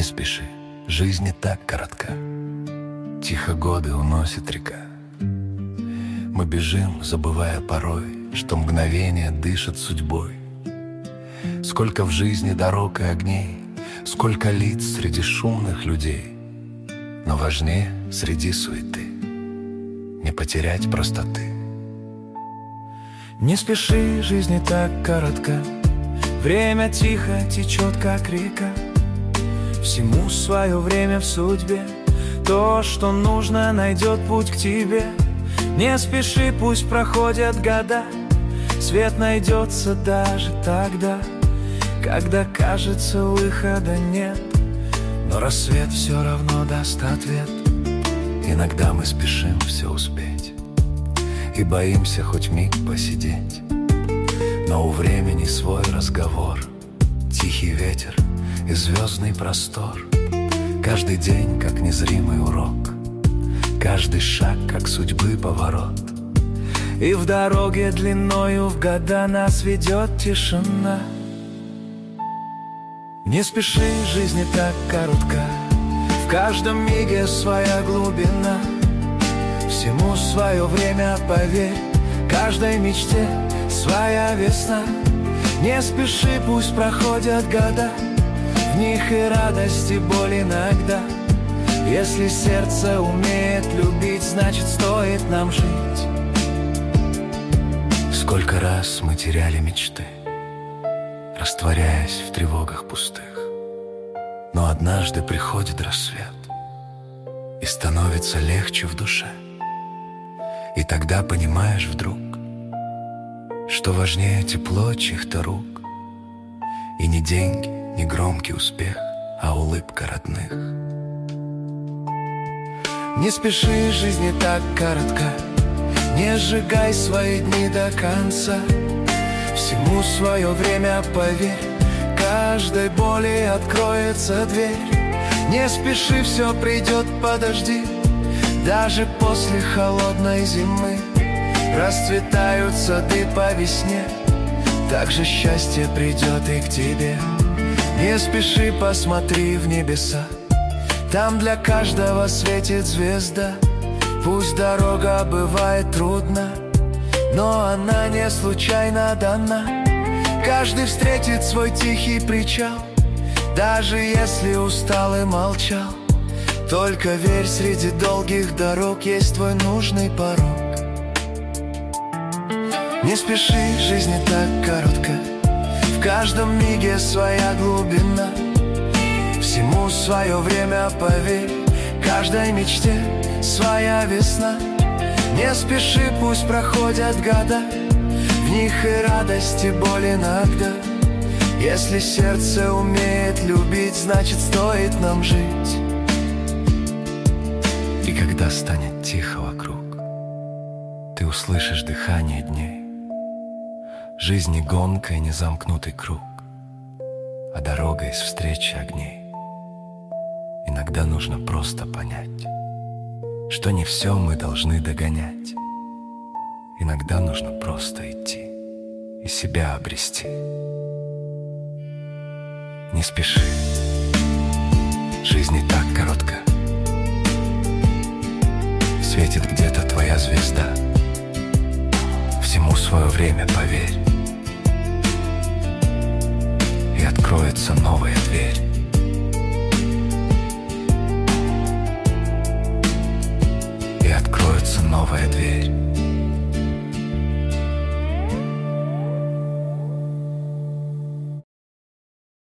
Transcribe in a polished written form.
Не спеши, жизнь не так коротка, тихо годы уносит река. Мы бежим, забывая порой, что мгновение дышит судьбой. Сколько в жизни дорог и огней, сколько лиц среди шумных людей. Но важнее среди суеты не потерять простоты. Не спеши, жизнь не так коротка, время тихо течет, как река. Всему свое время в судьбе, то, что нужно, найдет путь к тебе. Не спеши, пусть проходят года, свет найдется даже тогда, когда кажется выхода нет, но рассвет все равно даст ответ. Иногда мы спешим все успеть и боимся хоть миг посидеть, но у времени свой разговор, тихий ветер и звездный простор. Каждый день как незримый урок, каждый шаг как судьбы поворот. И в дороге длиною в года нас ведет тишина. Не спеши, жизнь не так коротка, в каждом миге своя глубина. Всему свое время, поверь, каждой мечте своя весна. Не спеши, пусть проходят года, в них и радость, и боль иногда. Если сердце умеет любить, значит стоит нам жить. Сколько раз мы теряли мечты, растворяясь в тревогах пустых. Но однажды приходит рассвет, и становится легче в душе. И тогда понимаешь вдруг, что важнее тепло чьих-то рук. И не деньги, не громкий успех, а улыбка родных. Не спеши, жизнь не так коротка, не сжигай свои дни до конца. Всему свое время, поверь, каждой боли откроется дверь. Не спеши, все придет, подожди, даже после холодной зимы расцветают сады по весне, так же счастье придет и к тебе. Не спеши, посмотри в небеса, там для каждого светит звезда. Пусть дорога бывает трудна, но она не случайно дана. Каждый встретит свой тихий причал, даже если устал и молчал. Только верь, среди долгих дорог есть твой нужный порог. Не спеши, жизнь не так коротка, в каждом миге своя глубина. Всему свое время, поверь, каждой мечте своя весна. Не спеши, пусть проходят года, в них и радость, и боль иногда. Если сердце умеет любить, значит стоит нам жить. И когда станет тихо вокруг, ты услышишь дыхание дней. Жизнь не гонка и не замкнутый круг, а дорога из встречи огней. Иногда нужно просто понять, что не все мы должны догонять. Иногда нужно просто идти и себя обрести. Не спеши, жизнь не так коротка, светит где-то твоя звезда. Всему свое время, поверь, и откроется новая дверь.